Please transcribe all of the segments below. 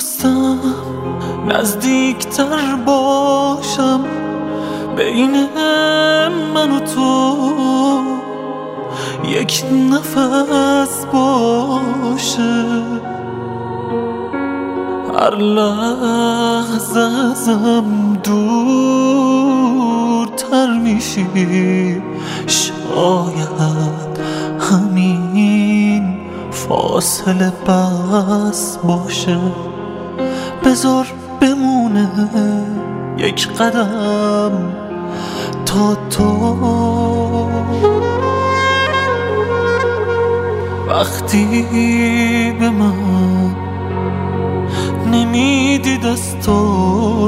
میخواستم نزدیکتر باشم بین من و تو، یک نفس باشه. هر لحظه ازم دورتر میشی، شاید همین فاصله بس باشه. بذار بمونه یک قدم تا تو وقتی به من نمیدی دستاتو،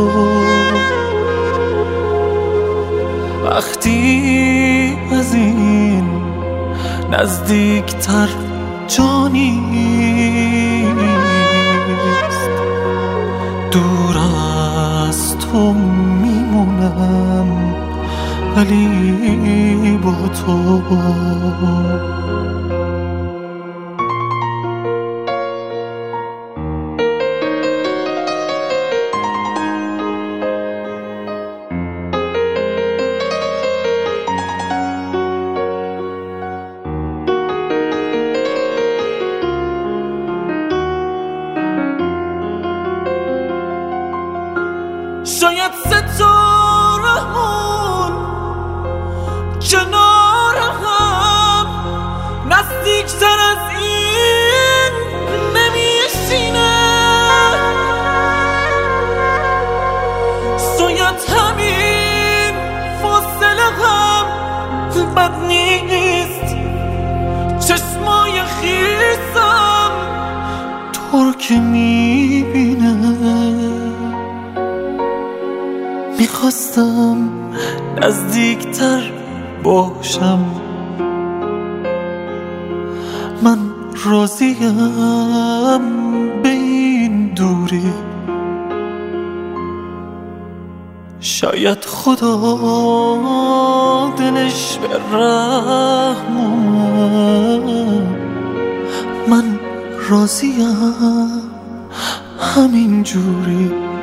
وقتی از این نزدیکتر جا نیست، دور از تو میمونم ولی با تو. شاید ستاره‌مون کنار هم نزدیکتر از این نمیشینه، شاید همین فاصله هم بد نیست. چشمای خیسم تو رو که میبینه، میخواستم نزدیکتر باشم. من راضیم به این دوری، شاید خدا دلش به رحم اومد. من راضیم همین جوری.